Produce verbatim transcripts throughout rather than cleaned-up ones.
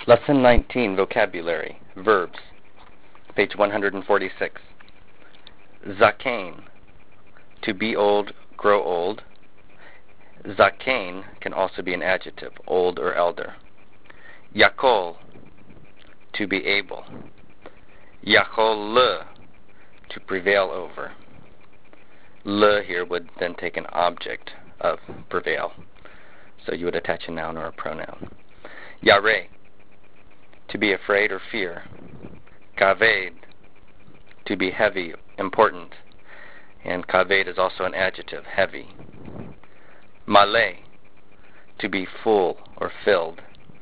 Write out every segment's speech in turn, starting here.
Lesson nineteen, Vocabulary, Verbs, page one hundred forty-six. Zakein, to be old, grow old. Zakein can also be an adjective, old or elder. Yakol, to be able. Yakol le, to prevail over. Le here would then take an object of prevail. So you would attach a noun or a pronoun. Yare, to be afraid or fear. Kaved, to be heavy, important. And kaved is also an adjective, heavy. Malay, to be full or filled.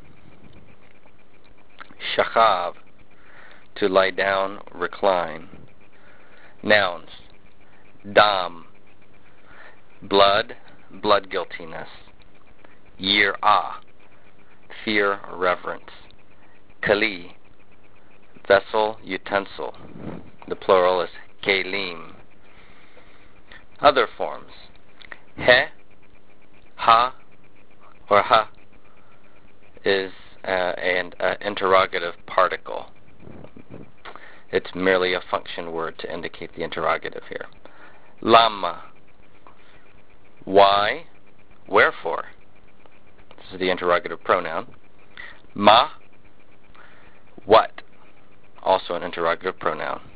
Shachav, to lie down, recline. Nouns. Dam, blood, blood guiltiness. Yir'ah, fear or reverence. Kali, vessel, utensil. The plural is kelim. Other forms. He, ha, or ha is uh, an uh, interrogative particle. It's merely a function word to indicate the interrogative here. Lama, why, wherefore. This is the interrogative pronoun. Ma, what, also an interrogative pronoun.